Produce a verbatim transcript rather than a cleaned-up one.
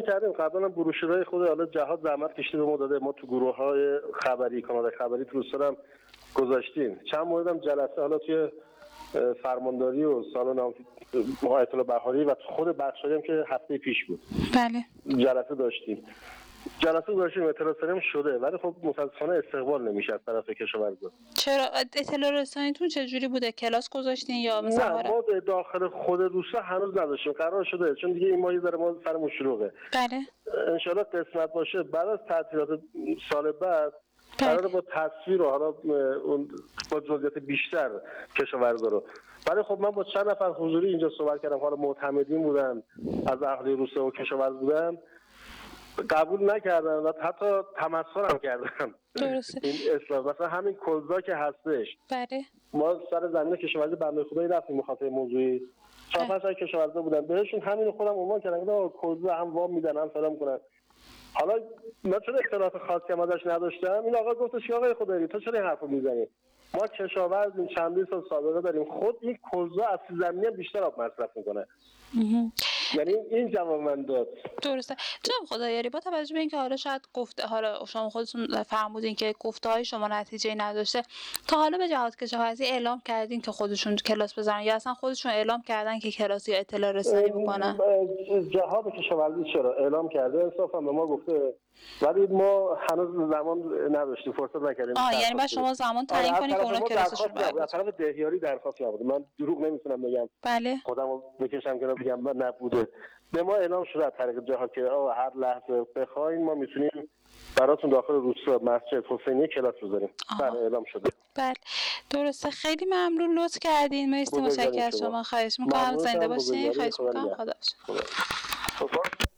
کردیم قبلا هم بروشورهای خود حالا جهاد زحمت کشیده به ما داده، ما تو گروه‌های خبری کانال خبری تو روستا هم گذاشتیم. چند مورد هم جلسه حالا توی فرمانداری و سالن آیت الله بهاری و خود بخشایی هم که هفته پیش بود بله جلسه داشتیم. جلسه داشتیم اطلاع رسانی شده، ولی خب متاسفانه استقبال نمیشه از طرف کشاورزا. چرا اطلاع رسانیتون چه جوری بوده؟ کلاس گذاشتین یا مثلا؟ نه، ما داخل خود روستا هنوز نداشتیم، قرار شده چون دیگه این ماه داره ما سرمون شلوغه. بله ان شاء الله قسمت باشه بعد از تعطیلات سال بعد قراره با تصویر و حالا اون با جزئیات بیشتر کشاورزا رو. ولی خب من با چند نفر حضوری اینجا صحبت کردم، حالا معتمدین بودن از اهالی روستا و کشاورز بودن، قبول نکردن و حتی تمسخر هم کردن. درسته. این اصلاح مثلا همین کلزا که هستش، بله ما سر زمین کشاورزی بنده خدایی رفتیم مخاطب موضوعی، چهار پنج تا کشاورزا بودن، بهشون همین خودم عنوان کردم که کلزا هم وام میدن هم سلام کنن. حالا من چون اطلاعات خاصی هم ازش نداشتم، این آقا گفتش که آقای خدایی تو چرا این حرفو میزنی؟ ما کشاورزیم، چندین سال سابقه داریم، خود این کلزا از زمین بیشتر آب مصرف میکنه. یعنی این جواب من داد. درسته. جناب خدایاری با توجه به اینکه حالا شاید گفته حالا شما خودتون فرمودین که گفته های شما نتیجه نداشته، تا حالا به جهات کشاورزی اعلام کردین که خودشون کلاس بذارن یا اصلا خودشون اعلام کردن که کلاس یا اطلاع رسانی بکنن؟ جهات کشاورزی چرا اعلام کرده، انصافا به ما گفته، ولی ما هنوز زمان نداشتیم، فرصت نکردیم. آه یعنی بعد شما زمان تعیین کنید که اونا کلاسشون باید. از طرف دهیاری درخواست نبوده، من دروغ نمیتونم بگم. بله. خودمو بکشم که بگم من نبوده. به ما اعلام شده از طریق جهات که آقا هر لحظه بخواید ما میتونیم براتون داخل روستا مسجد حسینی کلاس بذاریم. بله اعلام شده. بله درسته. خیلی ممنون، لطف کردین. مرسی، متشکرم از شما. خواهش می‌کنم. زنده باشین. خواهش می‌کنم. خدا.